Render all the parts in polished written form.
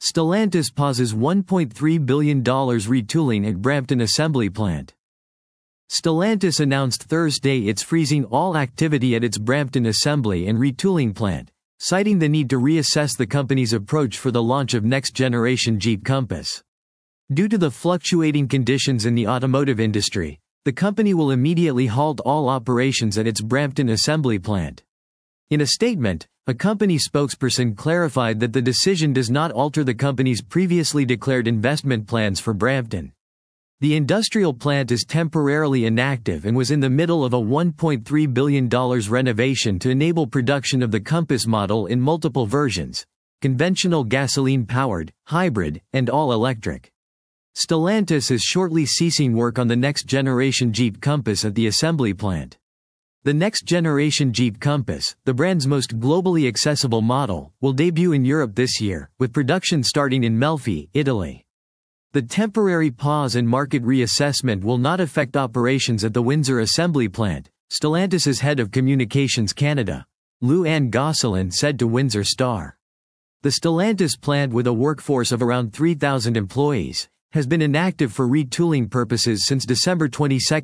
Stellantis pauses $1.3 billion retooling at Brampton assembly plant. Stellantis announced Thursday it's freezing all activity at its Brampton assembly and retooling plant, citing the need to reassess the company's approach for the launch of next-generation Jeep Compass. Due to the fluctuating conditions in the automotive industry, the company will immediately halt all operations at its Brampton assembly plant. In a statement, a company spokesperson clarified that the decision does not alter the company's previously declared investment plans for Brampton. The industrial plant is temporarily inactive and was in the middle of a $1.3 billion renovation to enable production of the Compass model in multiple versions: conventional gasoline-powered, hybrid, and all-electric. Stellantis is shortly ceasing work on the next-generation Jeep Compass at the assembly plant. The next-generation Jeep Compass, the brand's most globally accessible model, will debut in Europe this year, with production starting in Melfi, Italy. The temporary pause and market reassessment will not affect operations at the Windsor assembly plant, Stellantis's head of Communications Canada, Lou Anne Gosselin, said to Windsor Star. The Stellantis plant, with a workforce of around 3,000 employees, has been inactive for retooling purposes since December 22,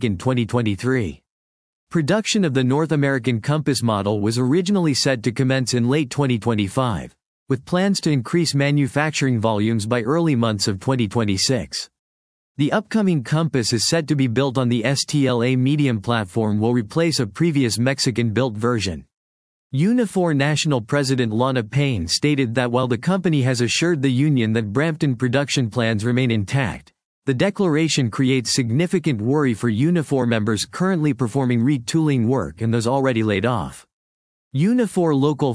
2023. Production of the North American Compass model was originally set to commence in late 2025, with plans to increase manufacturing volumes by early months of 2026. The upcoming Compass is said to be built on the STLA Medium platform, will replace a previous Mexican-built version. Unifor National President Lana Payne stated that while the company has assured the union that Brampton production plans remain intact, the declaration creates significant worry for Unifor members currently performing retooling work and those already laid off. Unifor Local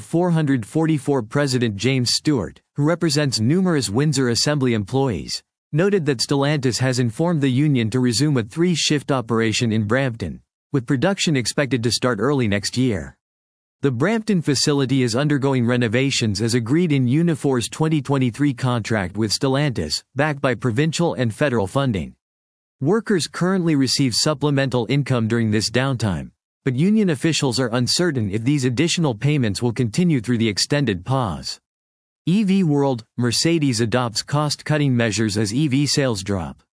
444 President James Stewart, who represents numerous Windsor Assembly employees, noted that Stellantis has informed the union to resume a 3-shift operation in Brampton, with production expected to start early next year. The Brampton facility is undergoing renovations as agreed in Unifor's 2023 contract with Stellantis, backed by provincial and federal funding. Workers currently receive supplemental income during this downtime, but union officials are uncertain if these additional payments will continue through the extended pause. EV World: Mercedes adopts cost-cutting measures as EV sales drop.